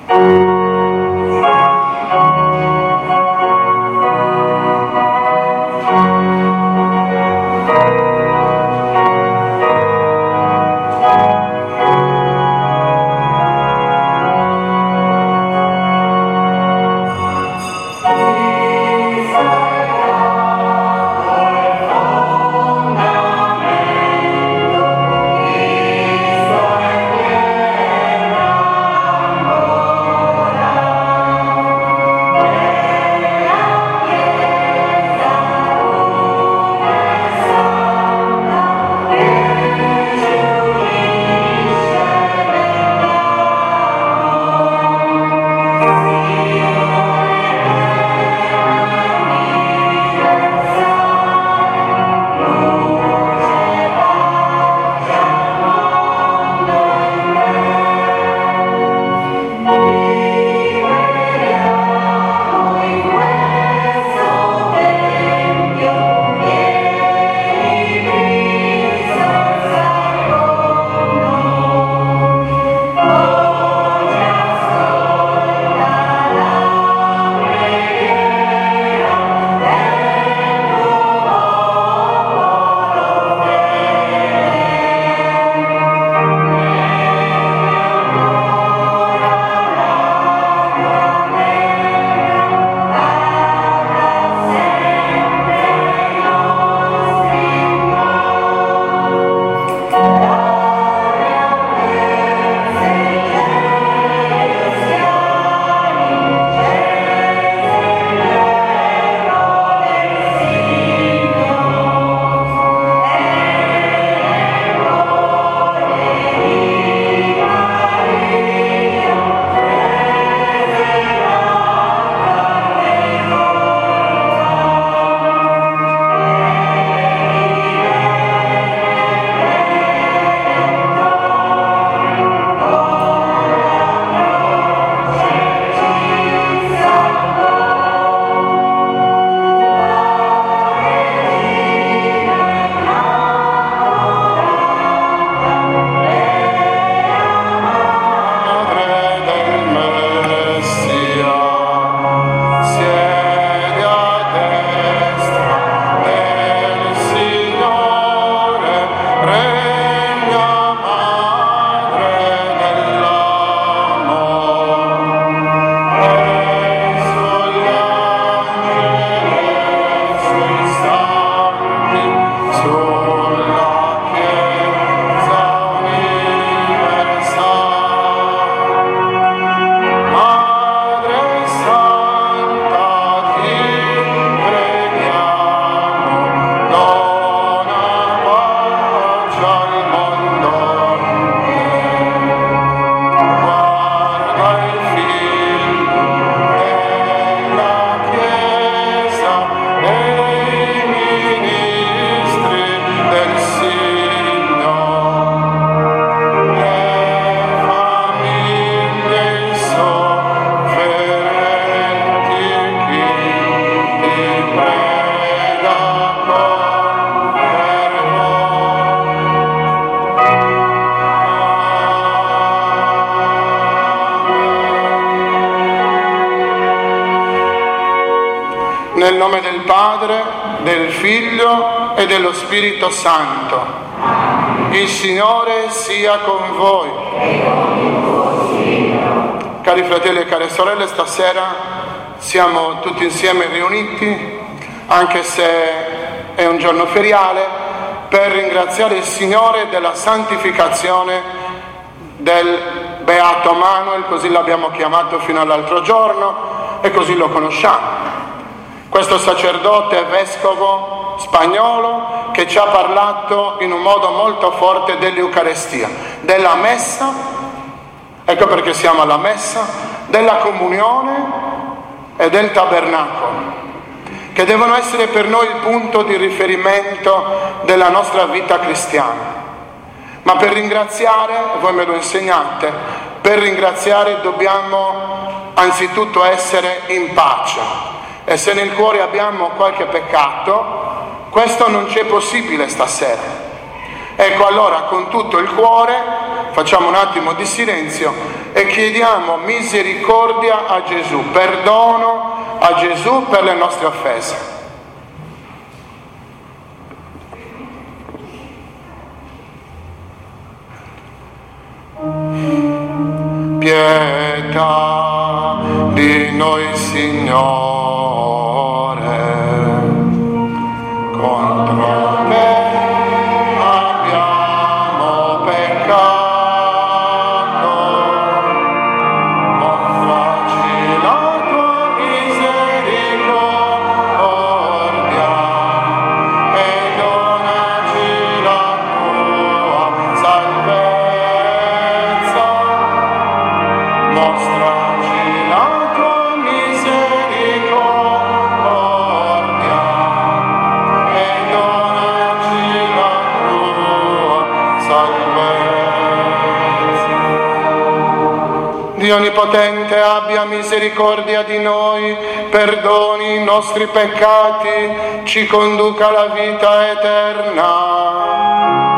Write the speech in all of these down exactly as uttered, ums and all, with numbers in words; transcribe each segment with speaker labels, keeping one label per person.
Speaker 1: Nel nome del Padre, del Figlio e dello Spirito Santo. Il Signore sia con voi. Cari fratelli e care sorelle, stasera siamo tutti insieme riuniti, anche se è un giorno feriale, per ringraziare il Signore della santificazione del Beato Manuel, così l'abbiamo chiamato fino all'altro giorno e così lo conosciamo. Questo sacerdote vescovo spagnolo che ci ha parlato in un modo molto forte dell'Eucarestia, della Messa, ecco perché siamo alla Messa, della comunione e del tabernacolo, che devono essere per noi il punto di riferimento della nostra vita cristiana. Ma per ringraziare, voi me lo insegnate, per ringraziare dobbiamo anzitutto essere in pace. E se nel cuore abbiamo qualche peccato, questo non c'è possibile stasera. Ecco, allora con tutto il cuore facciamo un attimo di silenzio e chiediamo misericordia a Gesù, perdono a Gesù per le nostre offese. Pietà di noi, Signore, contro te abbiamo peccato, mostraci la tua misericordia e donaci la tua salvezza. Mostraci la tua misericordia e donaci la tua salvezza. Dio Onnipotente, abbia misericordia di noi, perdoni i nostri peccati, ci conduca alla vita eterna.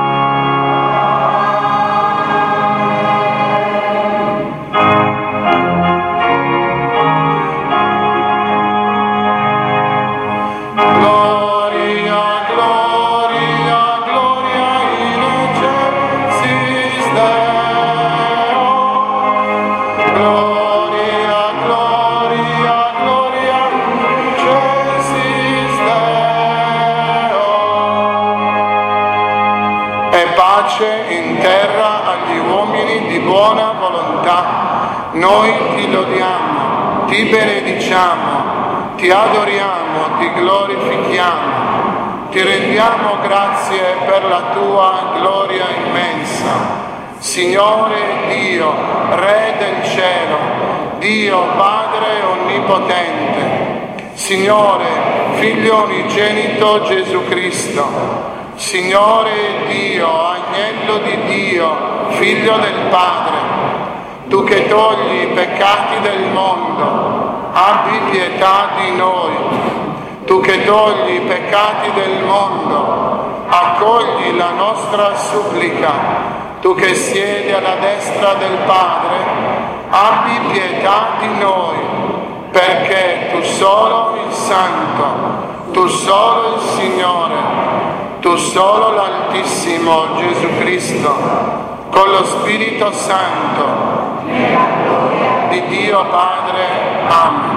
Speaker 1: In terra agli uomini di buona volontà, noi ti lodiamo, ti benediciamo, ti adoriamo, ti glorifichiamo, ti rendiamo grazie per la tua gloria immensa. Signore Dio, Re del cielo, Dio Padre onnipotente, Signore Figlio unigenito Gesù Cristo, Signore Dio, Agnello di Dio, Figlio del Padre, tu che togli i peccati del mondo, abbi pietà di noi. Tu che togli i peccati del mondo, accogli la nostra supplica. Tu che siedi alla destra del Padre, abbi pietà di noi, perché tu solo il Santo, tu solo il Signore, tu solo l'Altissimo Gesù Cristo, con lo Spirito Santo, di Dio Padre. Amen.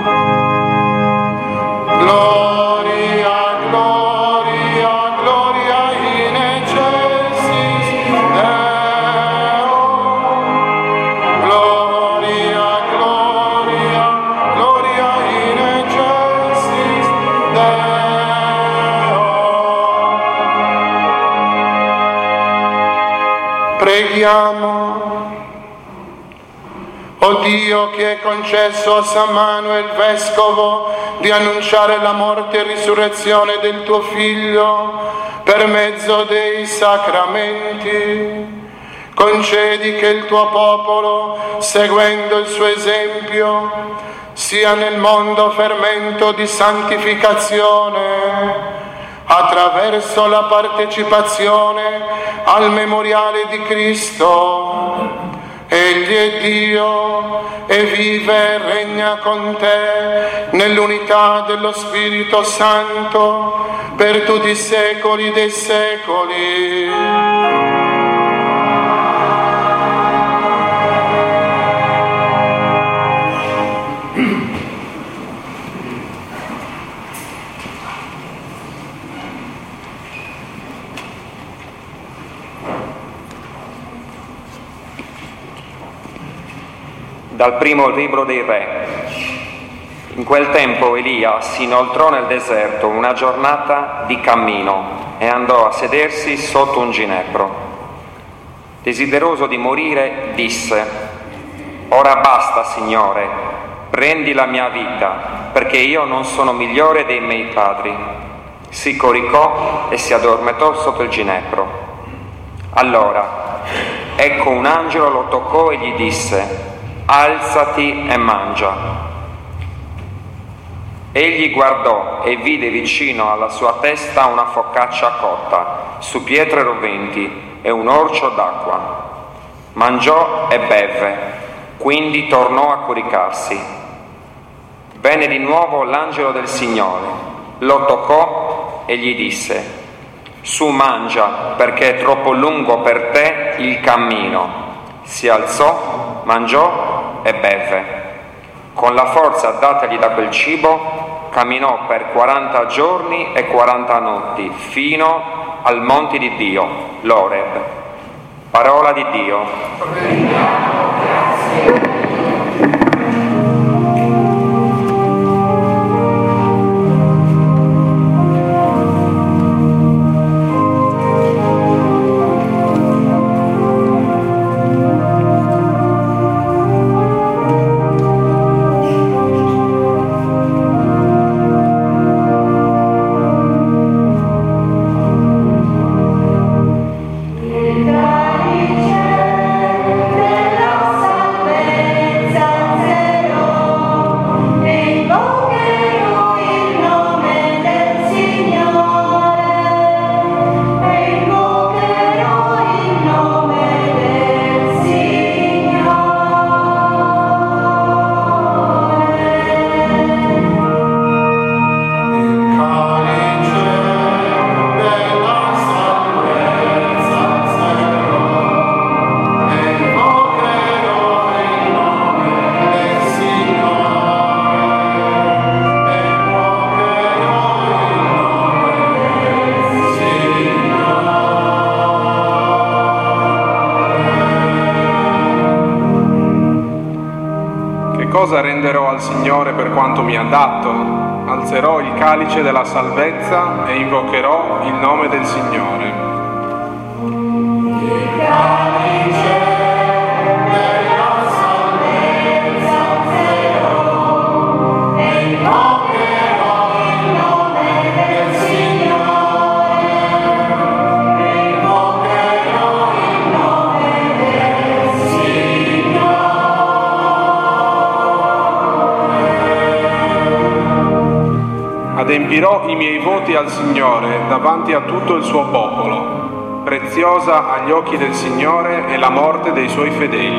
Speaker 1: Gloria, gloria, gloria in excelsis Deo. Gloria, gloria, gloria in excelsis Deo. Preghiamo. O Dio, che hai concesso a San Manuel Vescovo di annunciare la morte e risurrezione del tuo Figlio per mezzo dei sacramenti, concedi che il tuo popolo, seguendo il suo esempio, sia nel mondo fermento di santificazione, attraverso la partecipazione al memoriale di Cristo. Egli è Dio e vive e regna con te nell'unità dello Spirito Santo per tutti i secoli dei secoli.
Speaker 2: Dal primo libro dei Re. In quel tempo Elia si inoltrò nel deserto una giornata di cammino e andò a sedersi sotto un ginepro. Desideroso di morire, disse: «Ora basta, Signore, prendi la mia vita, perché io non sono migliore dei miei padri». Si coricò e si addormentò sotto il ginepro. Allora, ecco, un angelo lo toccò e gli disse: «Alzati e mangia». Egli guardò e vide vicino alla sua testa una focaccia cotta, su pietre roventi e un orcio d'acqua. Mangiò e bevve, Quindi tornò a coricarsi. Venne di nuovo l'angelo del Signore, lo toccò e gli disse: su, mangia, perché è troppo lungo per te il cammino. Si alzò, mangiò e beve. Con la forza datagli da quel cibo, camminò per quaranta giorni e quaranta notti fino al monte di Dio, l'Oreb. Parola di Dio.
Speaker 3: Prendiamo grazie.
Speaker 4: Cosa renderò al Signore per quanto mi ha dato? Alzerò il calice della salvezza e invocherò il nome del Signore.
Speaker 3: Il calice della salvezza alzerò e invocherò il nome del Signore. E invocherò il nome del Signore.
Speaker 4: Adempirò i miei voti al Signore davanti a tutto il suo popolo. Preziosa agli occhi del Signore è la morte dei suoi fedeli.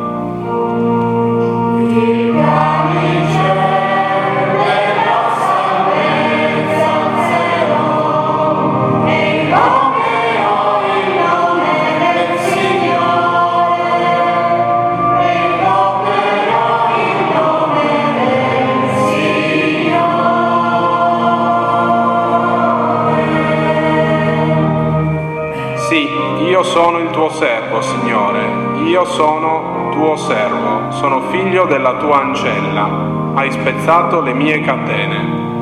Speaker 3: Il calice della salvezza alzerò e invocherò il nome del Signore. E invocherò il nome del Signore.
Speaker 4: Sì, io sono il tuo servo, Signore, io sono tuo servo, sono figlio della tua ancella, hai spezzato le mie catene.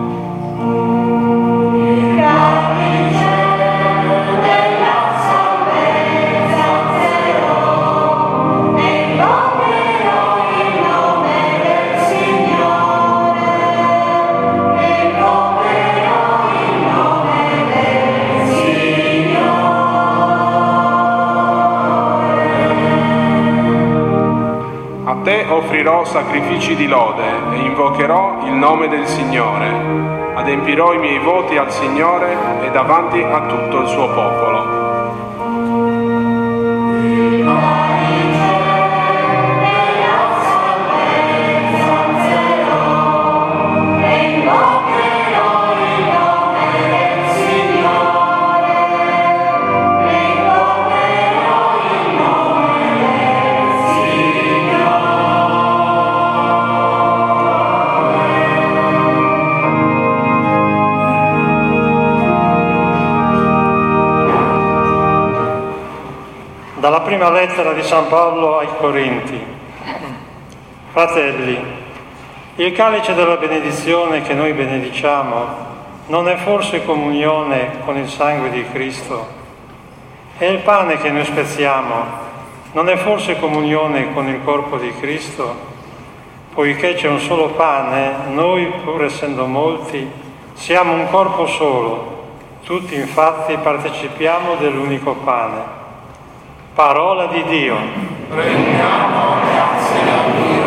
Speaker 3: Il calice della salvezza alzerò e invocherò il nome del Signore. E invocherò il nome del Signore.
Speaker 4: A te offrirò sacrifici di lode e invocherò il nome del Signore. Adempirò i miei voti al Signore e davanti a tutto il suo popolo.
Speaker 3: Il calice della salvezza alzerò e invocherò il nome del Signore. E invocherò il nome del Signore.
Speaker 5: Dalla prima lettera di San Paolo ai Corinti. Fratelli, il calice della benedizione che noi benediciamo non è forse comunione con il sangue di Cristo? E il pane che noi spezziamo non è forse comunione con il corpo di Cristo? Poiché c'è un solo pane, noi, pur essendo molti, siamo un corpo solo. Tutti infatti partecipiamo dell'unico pane. Parola di Dio.
Speaker 1: Prendiamo grazie a Dio.